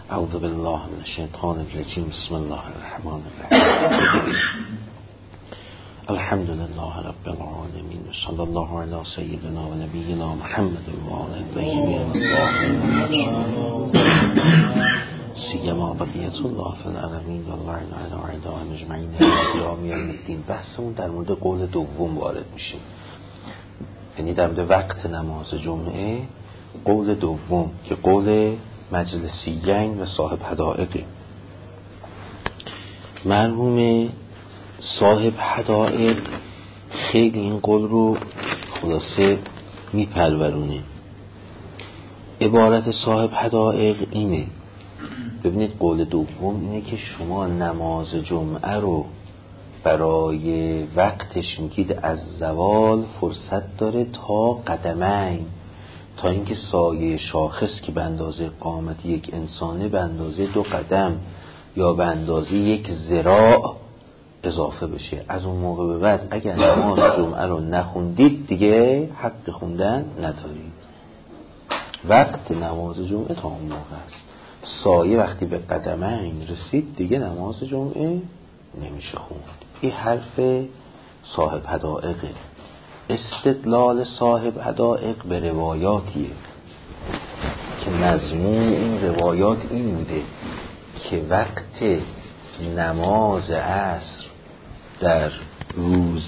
اعوذ بالله من الشیطان الرجیم. بسم الله الرحمن الرحیم. الحمد لله رب العالمین و صلی الله علی سیدنا و نبینا محمد و آله الطیبین الطاهرین سیما بقیت الله فی العالمین و الله علی اعدائهم اجمعین الی یوم الدین. بحثمون در مورد قول دوم وارد میشیم، یعنی در مورد وقت نماز جمعه. قول دوم که قول مجلسیین و صاحب حدائق. مرحوم صاحب حدائق خیلی این قول رو خلاصه میپرورونه. عبارت صاحب حدائق اینه، ببینید قول دوم اینه که شما نماز جمعه رو برای وقتش میگید از زوال فرصت داره تا قدمین، تا اینکه سایه شاخص که به اندازه قامت یک انسانه به اندازه 2 قدم یا به اندازه 1 ذراع اضافه بشه. از اون موقع به بعد اگر نماز جمعه رو نخوندید دیگه حق خوندن ندارید. وقت نماز جمعه تا اون موقع است. سایه وقتی به قدمین رسید دیگه نماز جمعه نمیشه خوند. این حرف صاحب حدائقه. استدلال صاحب حدائق به روایاتیه که مضمون این روایات این بوده که وقت نماز عصر در روز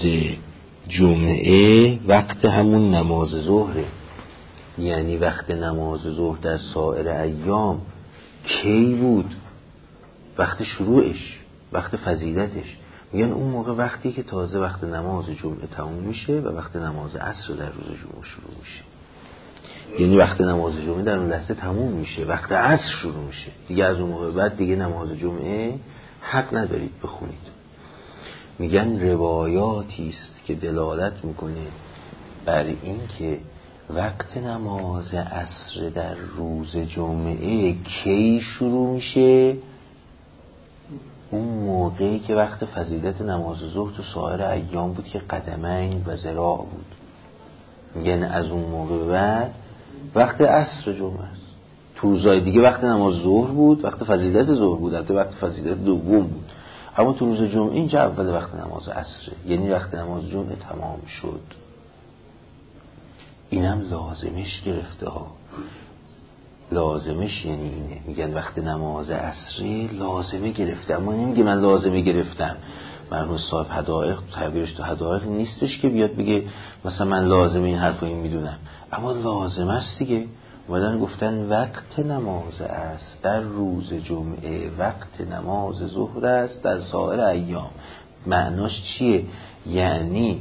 جمعه وقت همون نماز ظهره، یعنی وقت نماز ظهر در سایر ایام کی بود؟ وقت شروعش، وقت فضیلتش. میگن اون موقع وقتی که تازه وقت نماز جمعه تموم میشه و وقت نماز عصر در روز جمعه شروع میشه. یعنی وقت نماز جمعه در اون لحظه تموم میشه، وقت عصر شروع میشه دیگه. از اون موقع بعد دیگه نماز جمعه حق ندارید بخونید. میگن روایاتی است که دلالت میکنه بر این که وقت نماز عصر در روز جمعه کی شروع میشه؟ اون موقعی که وقت فضیلت نماز ظهر تو سایر ایام بود که قدمین و ذراع بود. یعنی از اون موقع بعد وقت عصر جمعه است. تو روزهای دیگه وقت نماز ظهر بود، وقت فضیلت ظهر بود، حتی وقت فضیلت دوم بود. اما تو روز جمعه اینجا اول وقت نماز عصره، یعنی وقت نماز جمعه تمام شد. اینم لازمش گرفته ها. لازمش یعنی اینه، میگن وقت نماز عصری لازمه گرفته. اما نمیگه من لازمه گرفتم. مرحوم صاحب حدائق تعبیرش تو حدائق نیستش که بیاد بگه مثلا من لازمه این حرفو این میدونم، اما لازمه است دیگه. اومدن گفتن وقت نماز است در روز جمعه، وقت نماز ظهر است در سایر ایام. معناش چیه؟ یعنی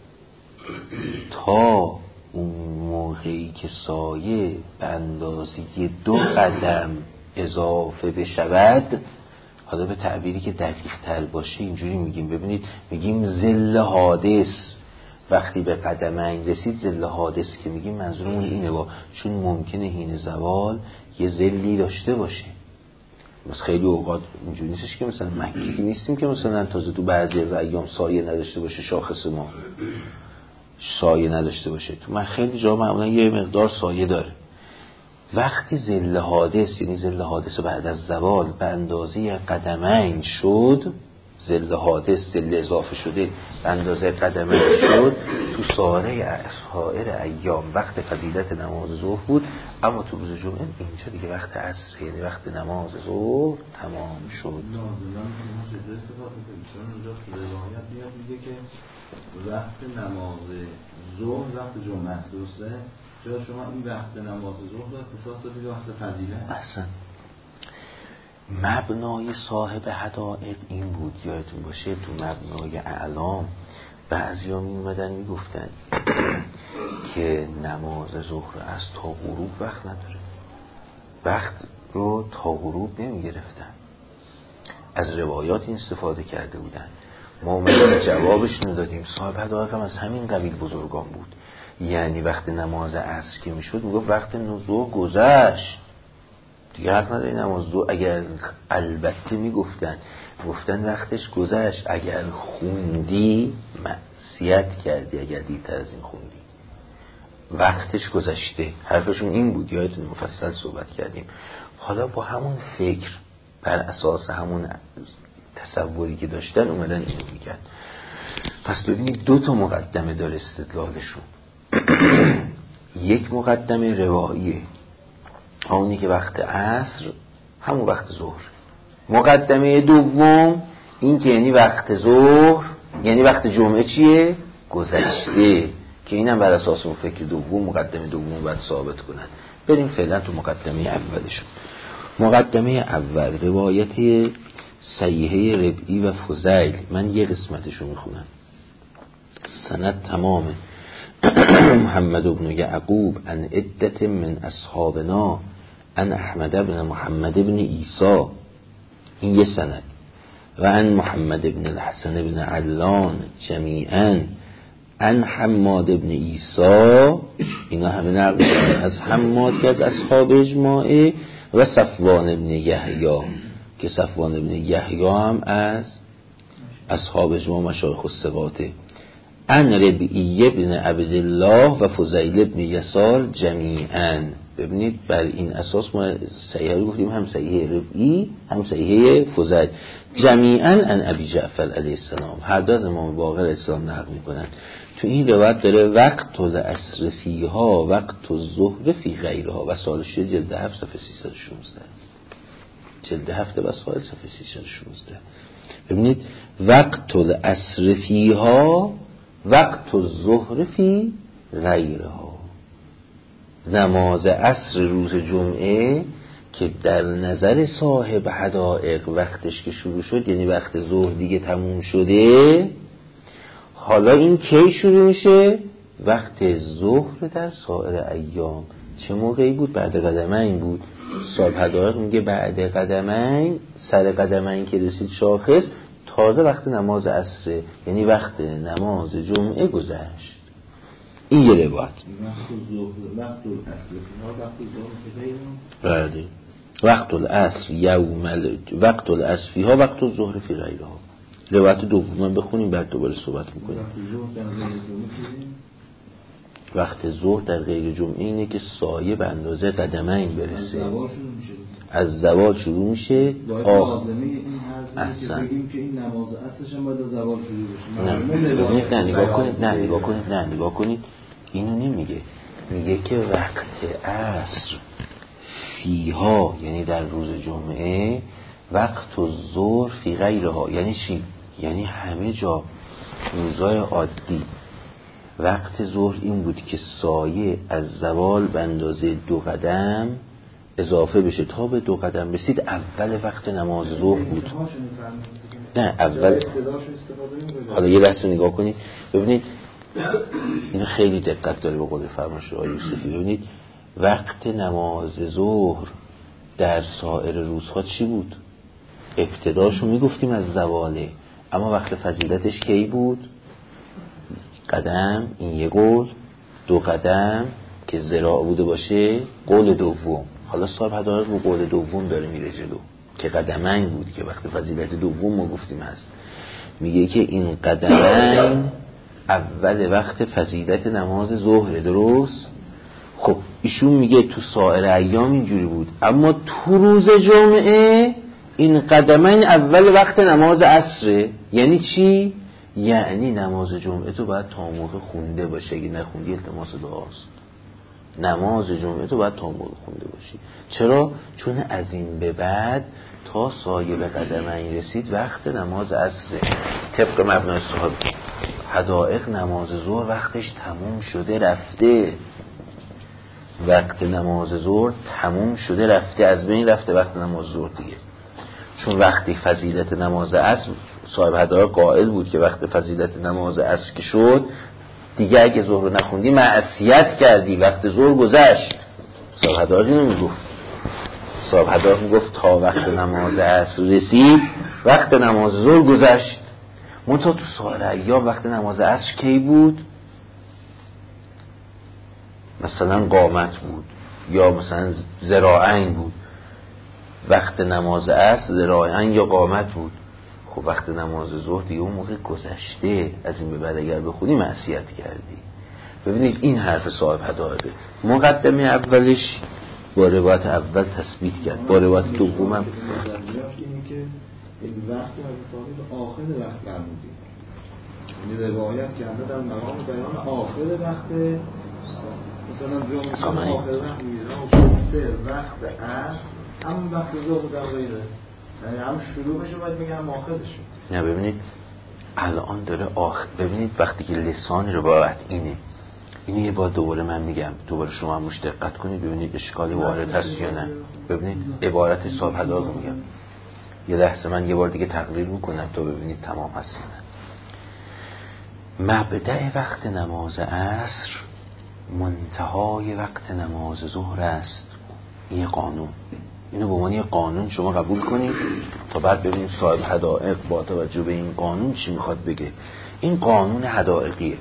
تا اون موقعی که سایه به اندازه 2 قدم اضافه بشود، حالا به تعبیری که دقیق تر باشه اینجوری میگیم، ببینید میگیم ظل حادث وقتی به قدمین رسید. ظل حادث که میگیم منظورمون اینه چون ممکنه حین زوال یه ظلی داشته باشه. مثلا خیلی اوقات اینجوری نیستش که مثلا مکه نیستیم که مثلا تازه تو بعضی از ایام سایه نداشته باشه، شاخص ما سایه نداشته باشه. تو من خیلی جا معمولا یه مقدار سایه داره. وقتی ظل حادث، یعنی ظل حادث بعد از زوال به اندازه قدمین شد، ظل حادث ظل اضافه شده به اندازه قدمین شد، تو سایر ایام وقت فضیلت نماز ظهر بود. اما تو روز جمعه اینجا دیگه وقت عصر، یعنی وقت نماز ظهر تمام شد. نازلان شده استفاده کنیم اونجا تو روایت میاد میگه که وقت نماز ظهر وقت جمعه است، درسته؟ چرا شما این وقت نماز ظهر رو اختصاص دادید وقت فضیلت؟ احسن. مبنای صاحب حدائق این بود، یادتون باشه تو مبنای اعلام بعضیا می اومدن میگفتن که نماز ظهر از تا غروب وقت نداره، وقت رو تا غروب نمی گرفتن. از روایات این استفاده کرده بودن. ما اومدیم جوابشون دادیم. صاحب حدائق هم از همین قبیل بزرگان بود. یعنی وقت نماز عصر که میشد میگفت وقت ظهر گذشت دیگه حق نداری نماز ظهر. اگر البته میگفتن وقتش گذشت، اگر خوندی معصیت کردی، اگر دیرتر از این خوندی. وقتش گذشته. حرفشون این بود، یادتون مفصل صحبت کردیم. حالا با همون فکر بر اساس همون تصوری که داشتن اومدن اینو میگن. پس ببینید دو تا مقدمه داره استدلالشون. یک مقدمه رواییه، اونی که وقت عصر همون وقت ظهر. مقدمه دوم این که یعنی وقت ظهر یعنی وقت جمعه چیه؟ گذشته، که اینم بر اساس اون فکر دوم مقدمه دوم باید ثابت کنن. بریم فعلا تو مقدمه اولشون. مقدمه اول روایت صحیحه ربعی و فضیل. من یه قسمتشو میخونم، سند تمامه. محمد بن یعقوب عن عدت من اصحابنا عن احمد بن محمد بن عیسی، این یه سند. و عن محمد بن الحسن بن علان جمیعا عن حماد بن عیسی، اینا همه نقل از حماد که از اصحاب اجماعه، و صفوان بن یحیی که صفوان بن یحیی هم از اصحاب اجماع مشایخ الثقاته. عن ربیعی بن عبدالله و فضیل بن یسار جمیعا. ببینید بر این اساس ما صحیحه رو گفتیم، هم صحیحه ربیعی هم صحیحه فضیل جمیعا عن ابی جعفر علیه السلام. هر دو از امام باقر علیه السلام نقل میکنن. تو این روایت داره وقت العصر فیها وقت الظهر فی غیرها، و سالش جلد 7 صفحه 316. جلد 7 و سال صفحه 316. ببینید وقت العصر فیها وقت الظهر فی غیرها. نماز عصر روز جمعه که در نظر صاحب حدائق وقتش که شروع شد یعنی وقت ظهر دیگه تموم شده، حالا این کی شروع میشه؟ وقت ظهر در سایر ایام. چه موقعی بود؟ بعد قدمین بود. صاحب حدائق میگه بعد قدمین، سر قدمین که رسید شاخص، تازه وقت نماز عصر، یعنی وقت نماز جمعه گذشت. این یه روایت. وقت وقت العصر فیها وقت الظهر فی غیرها. روایت دوم بخونیم بعد دوباره صحبت میکنیم. وقت ظهر در غیر جمعه اینه که سایه به اندازه قدمین برسه، از زوال شروع میشه. لازمه این حرفی که بگیم که این نماز عصرش هم باید از زوال شروع بشه. نه نگاه کنید اینو نمیگه، میگه که وقت عصر فیها یعنی در روز جمعه، وقت الظهر فی غیرها یعنی چی؟ یعنی همه جا روزای عادی وقت ظهر این بود که سایه از زوال به اندازه 2 قدم اضافه بشه تا به 2 قدم رسید. اول وقت نماز ظهر بود. نه اول. حالا یه لحظه نگاه کنید ببینید این خیلی دقت داره به قول فرمایش آقای یوسفی. ببینید وقت نماز ظهر در سایر روزها چی بود؟ ابتداشو میگفتیم از زواله، اما وقت فضیلتش کی بود؟ قدم، این یه قول. 2 قدم که ذراع بوده باشه قول دوم. حالا صاحب حدائق رو قول دوم داره میره جلو که قدمین بود که وقت فضیلت دوم ما گفتیم هست. میگه که این قدمین اول وقت فضیلت نماز ظهر. درست؟ خب ایشون میگه تو سایر ایام اینجوری بود، اما تو روز جمعه این قدمین اول وقت نماز عصره. یعنی چی؟ یعنی نماز جمعه تو باید تا موقع خونده باشه، اگه نخوندی التماس دعاست. نماز جمعه تو باید تا موقع خونده باشی. چرا؟ چون از این به بعد تا سایه به قدمین رسید وقت نماز عصره. طبق مبنای صاحب حدائق نماز ظهر وقتش تموم شده رفته. وقت نماز ظهر تموم شده رفته، از بین رفته وقت نماز ظهر دیگه. چون وقتی فضیلت نماز عصر صاحب حدائق قائل بود که وقت فضیلت نماز عصر که شد دیگه اگه ظهر رو نخوندی معصیت کردی، وقت ظهر گذشت. صاحب حدائق اینو میگفت. صاحب حدائق میگفت تا وقت نماز عصر رسید وقت نماز ظهر گذشت. منتها تو سایر ایام وقت نماز عصر کی بود؟ مثلا قامت بود یا مثلا ذراعین بود. وقت نماز عصر ذراعین یا قامت بود. خب وقت نماز ظهر دیگه اون موقع گذشته، از این به بعد اگر بخونی معصیت کردی. ببینید این حرف صاحب حدائقه مقدمه اولش با روایت اول تثبیت کرد، با روایت دومم اینه که این وقت از تاریخ آخر وقت فرمودید، یعنی روایت کرده در مقام بیان آخر وقت، مثلا جمعه آخر وقت میگیرن و گفته وقت عصر هم وقت ظهر در غیره، یعنی هم شروعش باید بگه هم آخرش. نه ببینید الان داره ببینید وقتی که لسان روایت اینه یه بار دوباره من میگم، دوباره شما هم روش دقت کنید ببینید اشکالی وارد هست یا نه. ببینید عبارت صاحب حدائق میگم، یه لحظه من یه بار دیگه تقریر میکنم تا ببینید تمام هست نه. مبدأ وقت نماز عصر منتهای وقت نماز ظهر است. این قانون، اینو به عنوان یه قانون شما قبول کنید تا بعد ببینید صاحب حدائق با توجه به این قانون چی میخواد بگه. این قانون حدائقیه،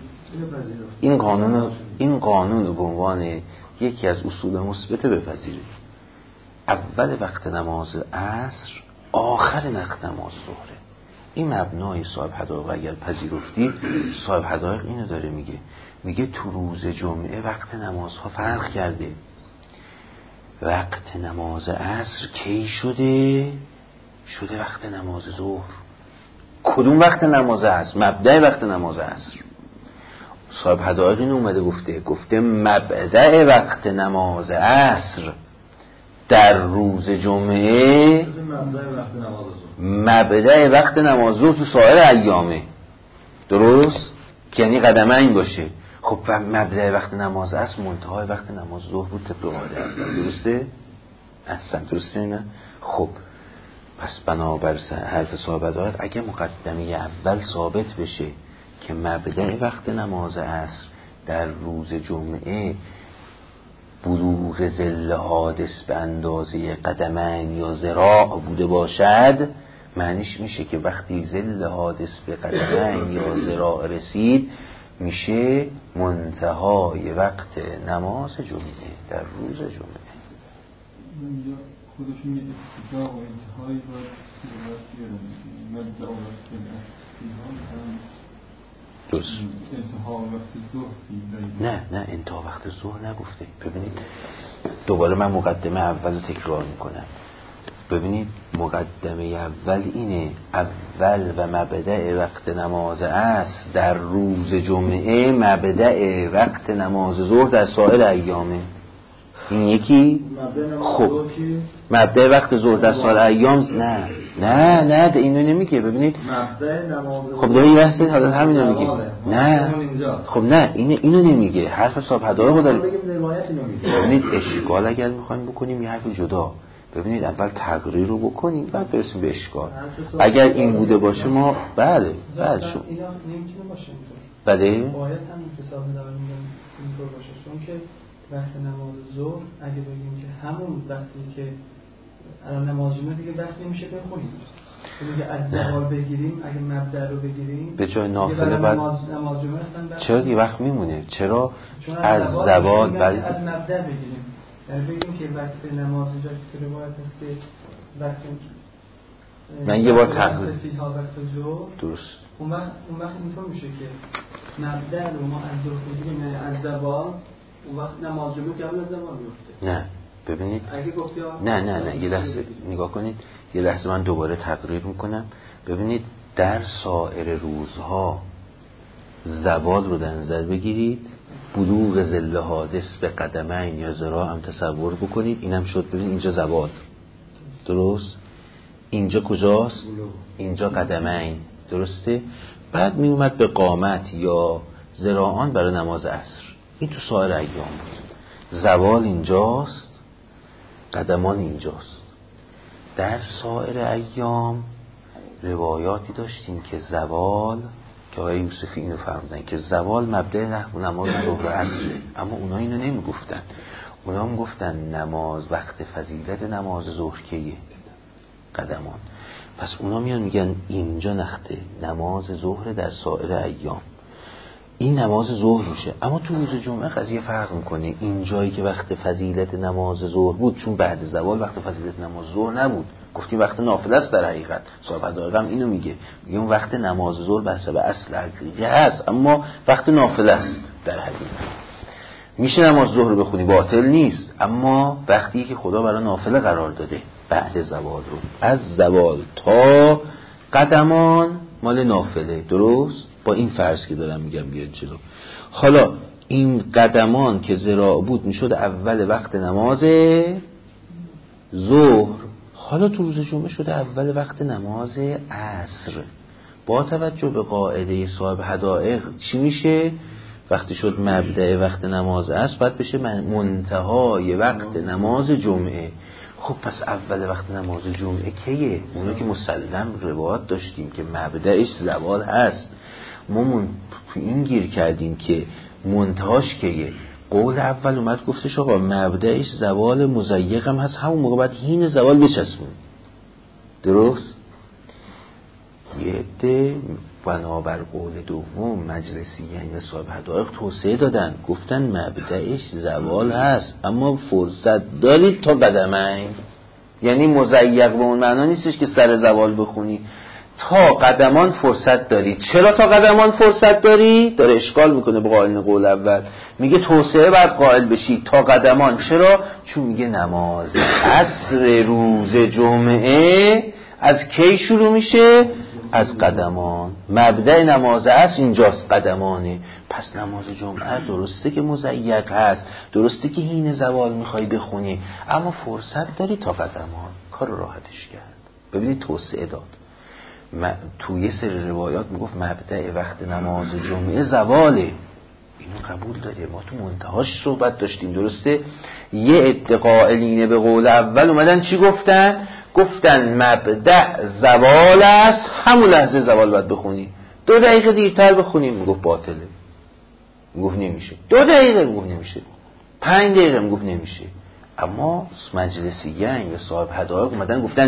این قانون رو به عنوان یکی از اصول مثبت بپذیرید. اول وقت نماز عصر، آخر وقت نماز ظهره. این مبنای صاحب حدائق اگر پذیرفتید، صاحب حدائق اینو داره میگه تو روز جمعه وقت نمازها فرق کرده. وقت نماز عصر کی شده وقت نماز ظهر. کدوم وقت نماز عصر؟ مبدأ وقت نماز عصر. صاحب حدائق اینو اومده گفته مبدأ وقت نماز عصر در روز جمعه مبدأ وقت نماز ظهر تو سایر ایامه. درست؟ که یعنی قدمین باشه. خب مبدأ وقت نماز عصر منتهای وقت نماز ظهر بود طبق قاعده اول. درسته؟ احسن، درسته نه؟ خب پس بنابر حرف صاحب حدائق اگه مقدمه اول ثابت بشه که مبدأ وقت نماز عصر در روز جمعه بلوغ ظل حادث به اندازه قدمین یا ذراع بوده باشد، معنیش میشه که وقتی ظل حادث به قدمین یا ذراع رسید میشه منتهای وقت نماز جمعه در روز جمعه. خودش میگه ابتدا و انتهایی باید مبدأ و وقت درست. انتها وقت ظهر نه انتها وقت ظهر نگفته. ببینید دوباره من مقدمه اول رو تکرار میکنم. ببینید مقدمه اول اینه، اول و مبدأ وقت نماز عصر در روز جمعه مبدأ وقت نماز ظهر در سایر ایامه. این یکی. خب مبدأ وقت ظهر در سایر ایام نه اینو نمیگه. ببینید خب داری بحث حالا همینو میگه. نه خب نه اینو نمیگه. حرف صاحب حدائق رو داره. ببینید اشکال اگر میخوایم بکنیم یه حرف جدا. ببینید اول تقریر رو بکنیم بعد برسیم به اشکال. اگر این بوده باشه ما بله شما اینا نمیتونه باشه بله باید هم حساب دارم اینطور باشه، چون که وقت نماز ظهر اگه بگیم که همون وقتی که الان نماز جمعه دیگه وقت نمیشه بخونیم، دیگه از زوال بگیریم اگه مبدأ رو بگیریم به جای نافله بعد نماز جمعه هستن چرا دیگه وقت میمونه؟ چرا از زوال بعد از مبدأ بگیریم، یعنی بگیم که وقت نماز اینجا که روایت هست که وقت من یه بار تقریر فیها وقت ظهر درست اون وقت اینطور میشه که مبدأ رو ما از ظهر بگیریم از زوال، اون وقت نماز جمعه قبل از زوال میفته. نه ببینید اگه گفتی نه یه لحظه نگاه کنید، یه لحظه من دوباره تقریر میکنم. ببینید در سایر روزها زوال رو در نظر بگیرید، بلوغ ظل حادث به قدمین یا ذراع هم تصور بکنید. اینم شد. ببینید اینجا زوال درست، اینجا کجاست؟ اینجا قدمین درسته. بعد می اومد به قامت یا ذراعان برای نماز عصر. این تو سایر ایام بود. زوال اینجاست، قدمان اینجاست. در سایر ایام روایاتی داشتیم که زوال، که آقای یوسفی اینو فرمودن که زوال مبدأ نماز ظهر عصره، اما اونا اینو نمیگفتن. اونا هم گفتن نماز وقت فضیلت نماز ظهر کیه؟ قدمان. پس اونا میان میگن اینجا وقت نماز ظهر در سایر ایام. این نماز ظهر میشه. اما تو روز جمعه قضیه فرق میکنه. این جایی که وقت فضیلت نماز ظهر بود، چون بعد زوال وقت فضیلت نماز ظهر نبود، گفتیم وقت نافله است. در حقیقت صاحب حدائق هم اینو میگه اون وقت نماز ظهر به حسب اصل حقیقی هست، اما وقت نافله است. در حقیقت میشه نماز ظهر رو بخونی، باطل نیست، اما وقتی که خدا برای نافله قرار داده بعد زوال رو، از زوال تا قدمان مال نافله. درست؟ با این فرض که دارم میگم بیاد جلو. حالا این قدمان که ذراع بود میشد اول وقت نماز ظهر، حالا تو روز جمعه شده اول وقت نماز عصر. با توجه به قاعده صاحب حدائق چی میشه؟ وقتی شد مبدأ وقت نماز عصر بعد بشه منتهای وقت نماز جمعه. خب پس اول وقت نماز جمعه کیه؟ اونو که مسلم روایت داشتیم که مبدأش زوال هست. ما تو این گیر کردیم که منتهاش کیه. قول اول اومد گفتش آقا مبدأش زوال مضیق هم هست، همون موقع باید هین زوال بچسبون. درست؟ یه عده بنابر قول دوم مجلسی یعنی صاحب حدائق توسعه دادن، گفتن مبدأش زوال هست اما فرصت دارید تا قدمین. یعنی مضیق به اون معنا نیستش که سر زوال بخونی، تا قدمان فرصت داری. چرا تا قدمان فرصت داری؟ داره اشکال میکنه به قائل قول اول، میگه توسعه باید قائل بشی تا قدمان. چرا؟ چون میگه نماز عصر روز جمعه از کی شروع میشه؟ از قدمان. مبدأ نماز عصر اینجاست، قدمانه. پس نماز جمعه درسته که مضیق هست، درسته که حین زوال میخوای بخونی، اما فرصت داری تا قدمان. کار راحتش کرد. ببینید توسعه داد. توی سر روایات میگفت مبدأ وقت نماز جمعه زواله. اینو قبول داره. ما تو منتهاش صحبت داشتیم. درسته؟ یه عده قائلین به قول اول اومدن چی گفتن؟ گفتن مبدأ زوال است، همون لحظه زوال باید بخونی. 2 دقیقه دیرتر بخونیم میگفت باطله، میگفت نمیشه. 2 دقیقه میگفت نمیشه. 5 دقیقه میگفت نمیشه. اما مجلسیین و صاحب حدائق اومدن گفتن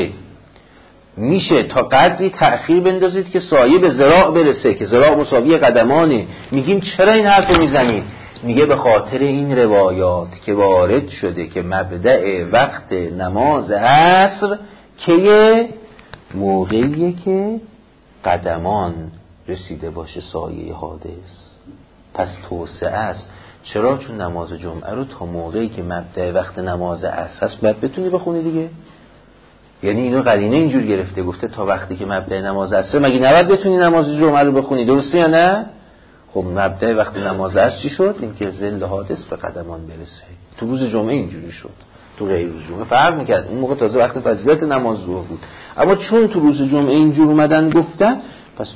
میشه تا قدری تأخیر بندازید که سایه به ذراع برسه، که ذراع مساوی قدمانه. میگیم چرا این حرف رو میزنید؟ میگه به خاطر این روایات که وارد شده که مبدأ وقت نماز عصر که موقعیه که قدمان رسیده باشه سایه حادث. پس توسعه است. چرا؟ چون نماز جمعه رو تا موقعی که مبدأ وقت نماز عصر هست باید بتونی بخونی دیگه. یعنی اینو قرینه اینجور گرفته، گفته تا وقتی که مبدأ نماز عصر، مگه نباید بتونی نماز جمعه رو بخونی؟ درسته یا نه؟ خب مبدأ وقت نماز عصر چی شد؟ اینکه ظل حادث به قدمان برسه. تو روز جمعه اینجوری شد، تو غیر روز جمعه فرق میکرد. اون موقع تازه وقت فضیلت نماز ظهر بود، اما چون تو روز جمعه اینجور اومدن گفتن، پس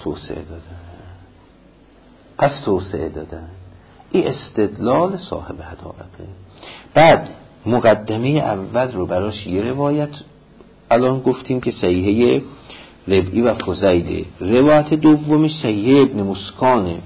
توسعه دادن. این استدلال صاحب حدائقه. بعد مقدمه اول رو براش یه روایت الان گفتیم که صحیحه ربعی و فضیله. روایت دومش صحیحه ابن مسکانه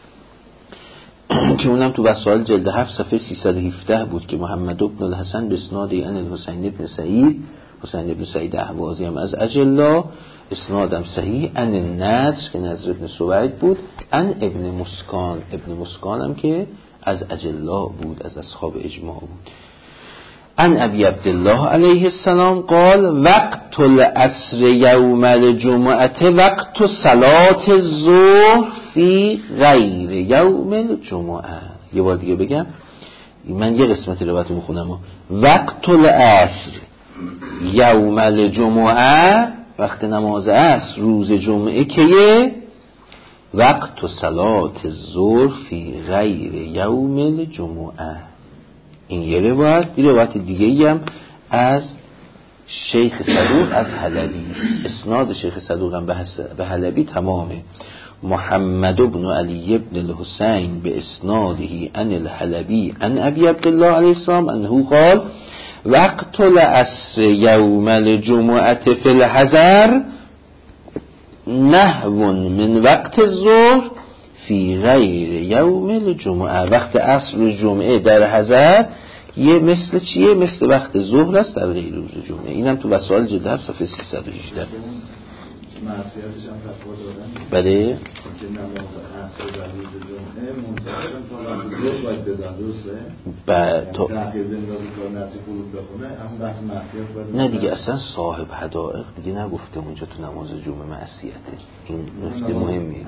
که اونم تو وسائل جلد 7 صفحه 317 بود که محمد بن الحسن به اسناد عن الحسین بن سعید، حسین بن سعید اهوازی هم از اجلا، اسنادم صحیح، عن النضر که نضر بن سوید بود، عن ابن مسکان. ابن مسکان هم که از اجلا بود، از اصحاب اجماع بود. عن ابی عبدالله علیه السلام قال وقت العصر یوم الجمعه وقت صلاة الظهر فی غیر یوم الجمعه. یه بار دیگه بگم، من یه قسمت روایت رو میخونم. وقت العصر یوم الجمعه، وقت نماز عصر روز جمعه که وقت صلاة الظهر فی غیر یوم الجمعه. این یه روایت. یه روایت دیگه هم از شیخ صدوق از حلبی، اسناد شیخ صدوق هم به حلبی تمامه. محمد بن علی بن الحسین به اسناده عن الحلبی عن ابی عبدالله علیه السلام انه قال وقت العصر یوم الجمعه فی الحضر نحو من وقت الظهر فی غیر یوم الجمعه. وقت عصر جمعه در حضر یه مثل چیه؟ مثل وقت ظهر است در غیر روز جمعه. اینم تو وسائل جلد 7 صفحه 318. معصیتش هم فتوا دادن بله که نماز عصر در روز جمعه منتظر تا وقت ظهر باید بزن، درسته؟ تأخیر بندازه تا نزدیک غروب بخونه، اما بحث معصیت باید نه دیگه اصلا صاحب حدائق دیگه نگفته اونجا تو نماز جمعه معصیته. این نکته مهمیه.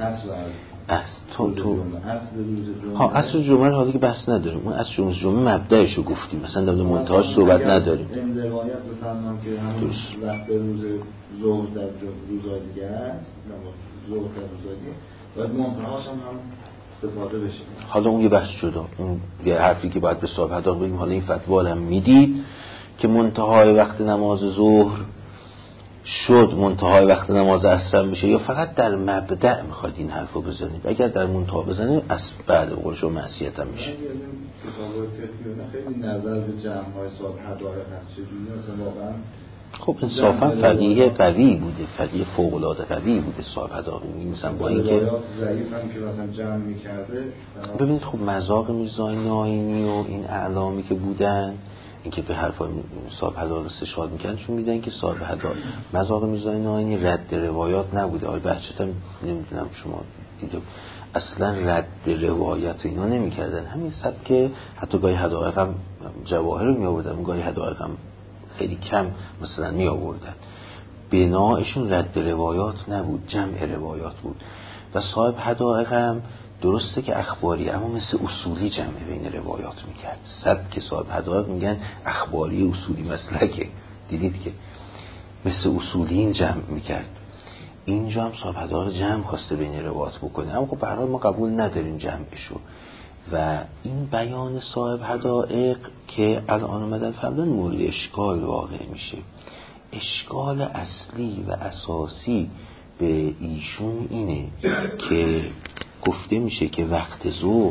اصل جمعه حالا که بحث نداریم، اون اصل جمعه مبدأشو گفتیم، مثلا در مورد منتهاش صحبت نداریم. این روایت بفرمان که همون وقت روز ظهر در روزهای دیگه است، ظهر در روزهای دیگه باید منتهاش هم استفاده بشه. حالا اون یه بحث جدا، اون یه حرفی که باید به صاحب حدائق بگیم. حالا این فتوا هم میدید که منتهای وقت نماز ظهر شد منتهای وقت نماز عصر بشه، یا فقط در مبدأ میخواد این حرفو بزنید؟ اگر در منتها بزنید از بعد قول شما معصیت هم میشه. کتاب‌های فقهی خیلی نظر به جمع‌های صاحب حدائق هست، چجوری مثلا واقعا خب انصافا فقیه قوی بوده، فقیه فوق‌العاده قوی بوده صاحب حدائق. مثلا با اینکه ضعیف هم که مثلا جمع می‌کرده، ببینید خب مذاق میرزا ناینی و این اعلامی که بودن، اینکه به حرفای صاحب حدائق استشهاد میکنن، چون میدن که صاحب حدائق مذاق میرزا ناینی رد روایات نبوده. آقای بهجت هم نمیدونم شما دیده اصلا رد روایت و اینا نمیکردن، همین سبک. حتی گاهی حدائق هم جواهر رو میآوردن، گاهی حدائق هم خیلی کم مثلا میآوردن. بناءشون رد روایات نبود، جمع روایات بود. و صاحب حدائق هم درسته که اخباری، اما مثل اصولی جمع بین روایات میکرد. سبک صاحب حدائق میگن اخباری اصولی مسلکه، دیدید که مثل اصولین جمع میکرد. اینجا هم صاحب حدائق جمع خواسته بین روایات بکنه، اما خب به هر حال ما قبول نداریم جمعشو. و این بیان صاحب حدائق که الان اومدن فرمودن مورد اشکال واقع میشه. اشکال اصلی و اساسی به ایشون اینه که گفته میشه که وقت ظهر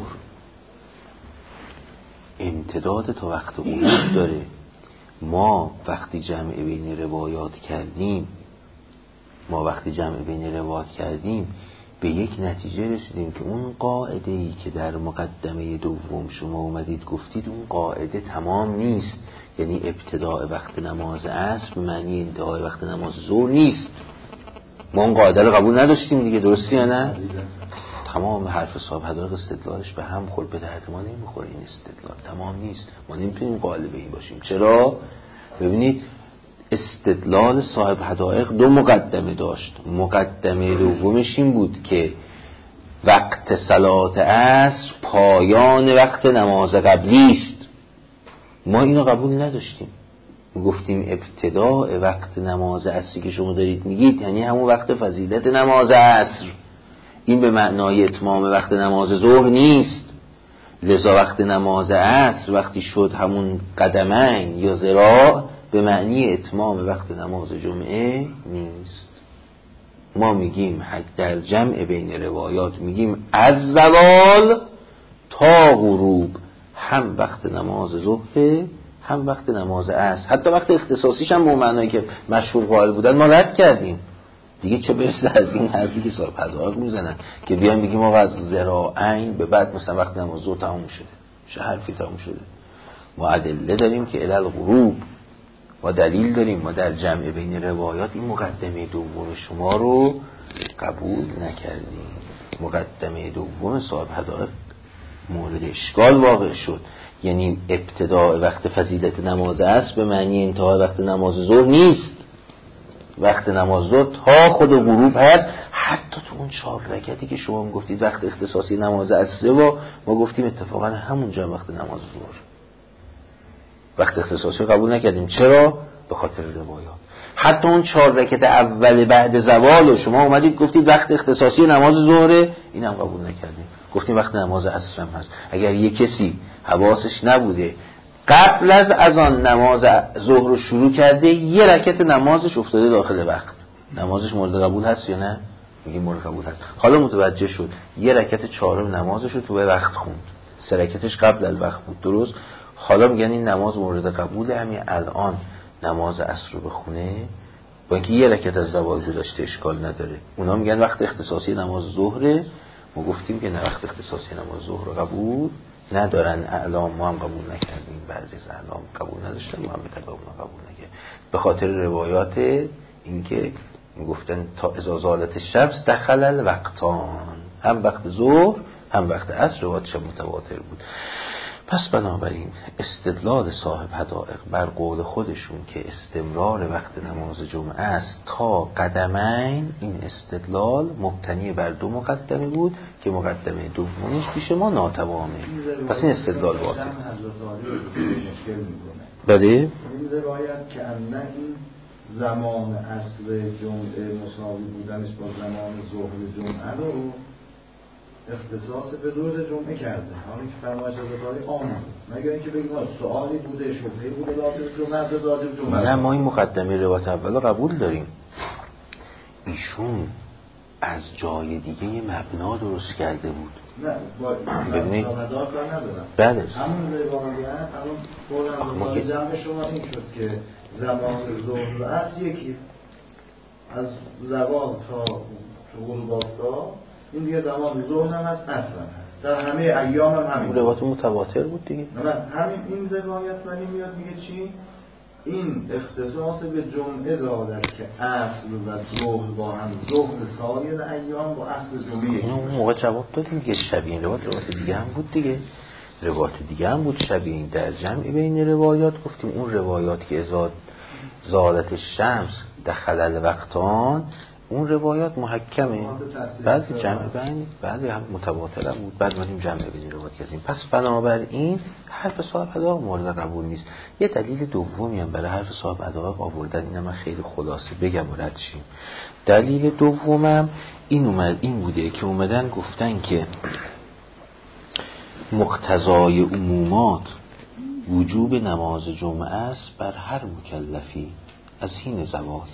امتداد تا وقت غروب داره. ما وقتی جمع بین روایات کردیم به یک نتیجه رسیدیم که اون قاعده‌ای که در مقدمه دوم شما اومدید گفتید اون قاعده تمام نیست. یعنی ابتداء وقت نماز عصر به معنی انتهای وقت نماز ظهر نیست. ما اون قاعده رو قبول نداشتیم دیگه، درستی یا نه؟ تمام حرف صاحب حدائق استدلالش به هم خورد، به درد ما نمیخوره. این استدلال تمام نیست، ما نمیتونیم قائل به این باشیم. چرا؟ ببینید استدلال صاحب حدائق دو مقدمه داشت. مقدمه دومش این بود که وقت صلات عصر پایان وقت نماز قبلی است. ما اینو قبول نداشتیم، گفتیم ابتداء وقت نماز عصری که شما دارید میگید یعنی همون وقت فضیلت نماز عصر، این به معنای اتمام وقت نماز ظهر نیست. لذا وقت نماز عصر وقتی شد همون قدمین یا ذراع به معنی اتمام وقت نماز جمعه نیست. ما میگیم در جمع بین روایات میگیم از زوال تا غروب هم وقت نماز ظهر هم وقت نماز عصر. حتی وقت اختصاصیش هم به معنایی که مشهور قائل بودن ما رد کردیم دیگه. چه برسه از این حرفی که صاحب حدائق میزنن که بیان بگیم آقا از ذراعین به بعد مثلا وقت نماز ظهر تموم شده. چه حرفی تموم شده؟ ما ادله داریم که الی الغروب، ما دلیل داریم. ما در جمع بین روایات این مقدمه دوم شما رو قبول نکردیم. مقدمه دوم صاحب حدائق مورد اشکال واقع شد. یعنی ابتداء وقت فضیلت نماز عصر به معنی انتهای وقت نماز ظهر نیست. وقت نماز ظهر تا خود غروب هست. حتی تو اون 4 رکعتی که شما گفتید وقت اختصاصی نماز عصر و ما گفتیم اتفاقا همونجا وقت نماز ظهر. وقت اختصاصی قبول نکردیم. چرا؟ به خاطر روایات. حتی اون 4 رکعت اول بعد زوال و شما اومدید گفتید وقت اختصاصی نماز ظهره، اینم قبول نکردیم. گفتیم وقت نماز عصر هم هست. اگر یک کسی حواسش نبوده قبل از اذان نماز ظهر رو شروع کرده، یه رکعت نمازش افتاده داخل وقت، نمازش مورد قبول هست یا نه؟ میگیم مورد قبول هست. حالا متوجه شد یه رکعت 4 نمازش رو تو وقت خوند، 3 رکعتش قبل از وقت بود، درست؟ حالا میگن این نماز مورد قبوله، همین الان نماز عصر رو بخونه با اینکه یه رکعت از زوال گذشته اشکال نداره. اونا میگن وقت اختصاصی نماز ظهره. ما گفتیم که نه، وقت اختصاصی نماز ظهر رو قبول ندارن. اعلام ما هم قبول نکردیم، بعضی از اعلام قبول نداشتن، ما هم به تبع اونا قبول نکردیم به خاطر روایات اینکه گفتن تا اذا زالت الشمس دخل الوقتان، هم وقت ظهر هم وقت عصر روایتش متواتر بود. پس بنابراین استدلال صاحب حدائق بر قول خودشون که استمرار وقت نماز جمعه است تا قدمین، این استدلال مبتنی بر دو مقدمه بود که مقدمه دومش پیش ما ناتمامه، پس این استدلال باطل. بله این روایت که انه این زمان عصر جمعه مساوی بودنش با زمان ظهر جمعه رو اختصاص به روز جمعه کرده، حالی که فرمایش رضاکاری عام بود، مگر اینکه بگیم سوالی بوده، شبهه‌ای بوده لازم جمعه داده جمعه. نه، ما این مقدمه روایت اول قبول داریم. ایشون از جای دیگه یه مبنا درست کرده بود. نه ببینید مدار کار ندارم. بله همون روایت همون قول از جمع شما این شد که زمان ظهر و عصر یکی از زوال تا غروب آفتاب، این دیگه زمان ظهر هم هست، عصر هم هست، در همه ایام هم همین. روایت متواتر بود دیگه. نه همین این روایت ولی میاد میگه چی؟ این اختصاص به جمعه دارد که عصر و ظهر با هم، ظهر سایر ایام با عصر جمعه یکی. اون موقع جواب دادیم که شبیه این روایت دیگه هم بود دیگه. روایت دیگه هم بود شبیه این، در جمع بین روایات گفتیم اون روایات که زالت الشمس دخل الوقتان، اون روایات محکمه، بعضی جمع بین بعضی هم متواتر هم بود، بعد ما جمع بین روایات کردیم. پس بنابراین حرف صاحب حدائق مورد قبول نیست. یه دلیل دومی هم برای حرف صاحب حدائق آوردن، اینم من خیلی خلاصه بگم و رد شیم. دلیل دومم این بوده که اومدن گفتن که مقتضای عمومات وجوب نماز جمعه است بر هر مکلفی از حین زوال.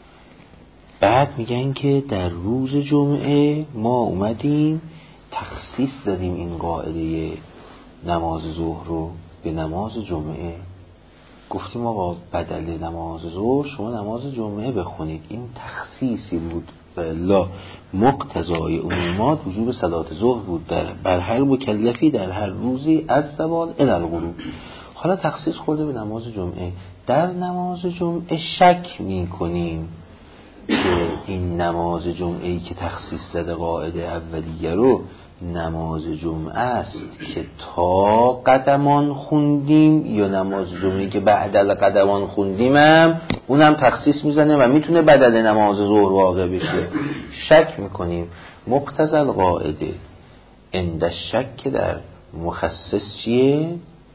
بعد میگن که در روز جمعه ما اومدیم تخصیص دادیم این قاعده نماز ظهر رو به نماز جمعه، گفتیم آقا بدل نماز ظهر شما نماز جمعه بخونید. این تخصیصی بود، بلا مقتضای عمومات وجوب صلات ظهر بود بر هر مکلفی در هر روزی از زوال الی الغروب. حالا تخصیص خورده به نماز جمعه. در نماز جمعه شک میکنیم که این نماز جمعه‌ای که تخصیص زده قاعده اولیه رو نماز جمعه است که تا قدمان خوندیم، یا نماز جمعه‌ای که بعدل قدمان خوندیم هم اونم تخصیص میزنه و میتونه بدل نماز ظهر واقع بشه. شک میکنیم. مقتضی القاعده عند الشک که در مخصص چیه؟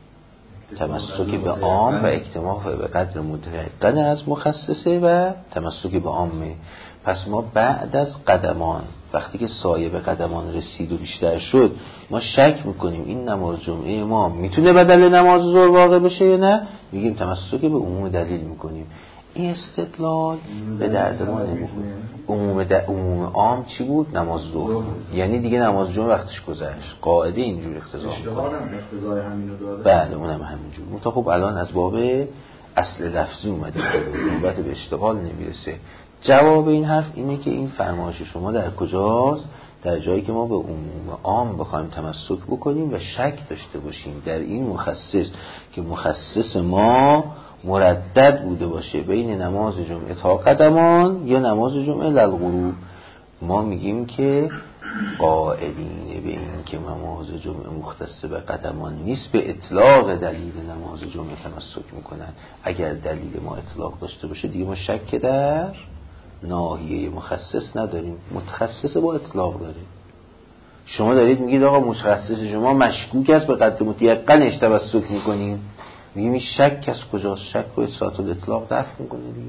تمسک به عام و اکتماف به قدر متقن از مخصصه و تمسک به عامه. پس ما بعد از قدمان، وقتی که سایه به قدمان رسید و بیشتر شد، ما شک میکنیم این نماز جمعه ما میتونه بدل نماز ظهر واقع بشه یا نه، میگیم تمسک به عموم دلیل میکنیم. این استدلال به درد ما نمیخوره. عموم عام چی بود؟ نماز ظهر. یعنی دیگه نماز جمعه وقتش گذشت. قاعده اینجور اقتضا میکنه. بله اونم همینجور. منتها خب الان از باب اصل لفظی اومده نوبت به اشتغال نمیرسه. جواب این حرف اینه که این فرمایش شما در کجاست؟ در جایی که ما به عموم عام بخوایم تمسک بکنیم و شک داشته باشیم در این مخصص که مخصص ما مردد بوده باشه بین نماز جمعه تا قدمان یا نماز جمعه للغروب. ما میگیم که قائلین به این که نماز جمعه مختص به قدمان نیست به اطلاق دلیل نماز جمعه تمسک میکنن. اگر دلیل ما اطلاق داشته باشه دیگه ما شک در ناحیه مخصص نداریم. متخصص با اطلاق داره. شما دارید میگید آقا متخصص شما مشکوک است به قدر متیقنش تمسک میکنیم. میگیم این شک از کجاست؟ شک رو اثبات الاطلاق دفع میکنه دیگه.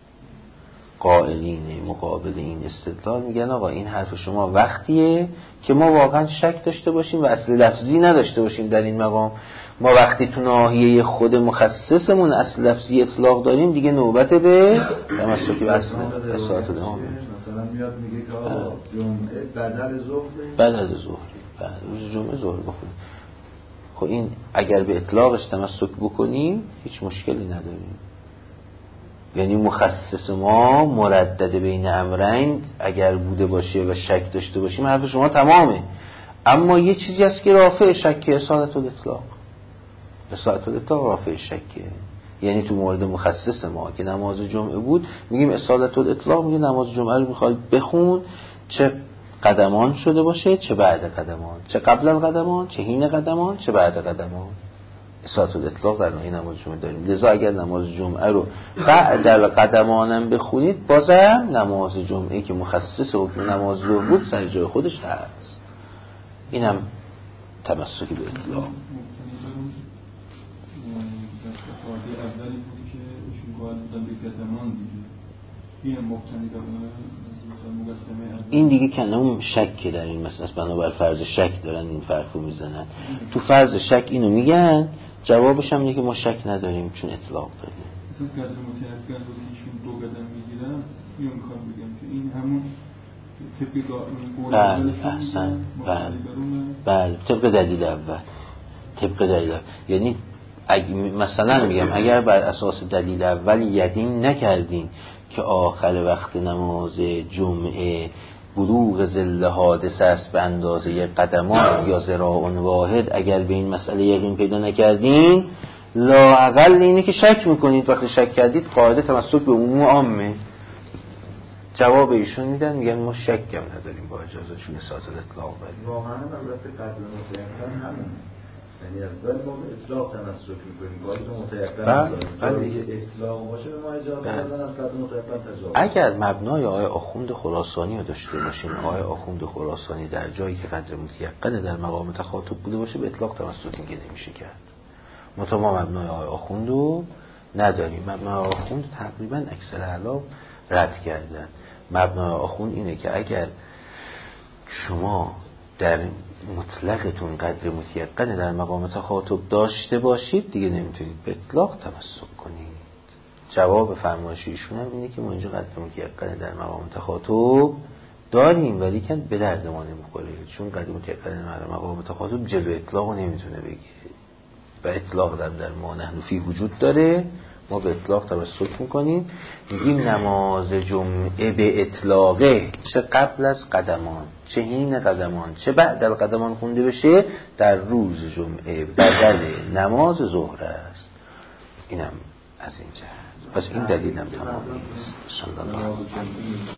قائلین مقابل این استدلال میگن آقا این حرف شما وقتیه که ما واقعا شک داشته باشیم و اصل لفظی نداشته باشیم در این مقام. ما وقتی تو ناحیه خود مخصصمون اصل لفظی اطلاق داریم دیگه نوبت به تمسک به اصل اثبات الاطلاق. مثلا میاد میگه که آقا جمعه بدل ظهر، بدل ظهر، روز جمعه ظهر بخونیم. خب این اگر به اطلاقش تمسک بکنیم هیچ مشکلی نداریم. یعنی مخصص ما مردد بین امرین اگر بوده باشه و شک داشته باشیم حرف شما تمامه. اما یه چیزی هست که رافع شکه، اصالت الاطلاق. اصالت الاطلاق رافع شکه. یعنی تو مورد مخصص ما که نماز جمعه بود میگیم اصالت الاطلاق، میگه نماز جمعه رو میخوای بخون، چه قدمان شده باشه چه بعد قدمان، چه قبل القدمان چه حین قدمان چه بعد قدمان. اصالت الاطلاق در نوعی نماز جمعه داریم. لذا اگر نماز جمعه رو بعد القدمانم بخونید بازم نماز جمعه که مخصص حکم نماز ظهر بود سر جای خودش هست. اینم تمسکی به اطلاق. اولی بود که ایشون قائل بودن به قدمان دیگه، این مبتنی داره این دیگه کنم شک در این مثلا بنابر فرض شک دارن این فرق رو میزنن. تو فرض شک اینو میگن، جوابش هم اینه که ما شک نداریم چون اطلاق داریم. مثلا قدر متیقن رو ایشون 2 قدم میگیرن، یا میخوام بگم که این همون طبق قول بله احسن بله طبق دلیل اول، طبق دلیل اول. یعنی مثلا میگم اگر بر اساس دلیل اول یقین نکردین که آخر وقت نماز جمعه بلوغ ظل حادث است به اندازه یک قدمان یا ذراع واحد، اگر به این مسئله یقین پیدا نکردین لااقل اینه که شک میکنید. وقتی شک کردید قاعده تمسک به عموم عامه. جواب ایشون میدن میگن ما شک هم نداریم با اجازهشون اصالت الاطلاق بدیم. واقعا البته قدر متیقن همون، یعنی اول ما به اطلاق تمسک میکنیم، قاعده متیقن داریم که اطلاق باشه به ما اجازه دادن از قدر متیقن تجاوز. اگر مبنای آقای آخوند خراسانی رو داشته باشیم، آقای آخوند خراسانی در جایی که قدر متیقن در مقام تخاطب بوده باشه به اطلاق تمسک اینکه نمیشه کرد. ما مبنای آقای آخوند رو نداریم. مبنای آقای آخوند تقریبا اکثر اعلام رد کردن. مبنای آخوند اینه که اگر شما در مطلقتون قدر متیقن در مقام تخاطب داشته باشید دیگه نمیتونید به اطلاق تمسک کنید. جواب فرمایش ایشون هم اینه که ما اینجا قدر متیقن در مقام تخاطب داریم ولی که به درد ما نمیخوره، چون قدر متیقن در مقام تخاطب جلو اطلاق رو نمیتونه بگیره و اطلاق در ما نحن فی وجود داره. ما به اطلاق تمسک میکنیم، میگیم نماز جمعه به اطلاقه چه قبل از قدمان چه حین قدمان چه بعد القدمان خونده بشه در روز جمعه بدل نماز ظهر است. اینم از این جهت. پس این دلیلم تمام نیست.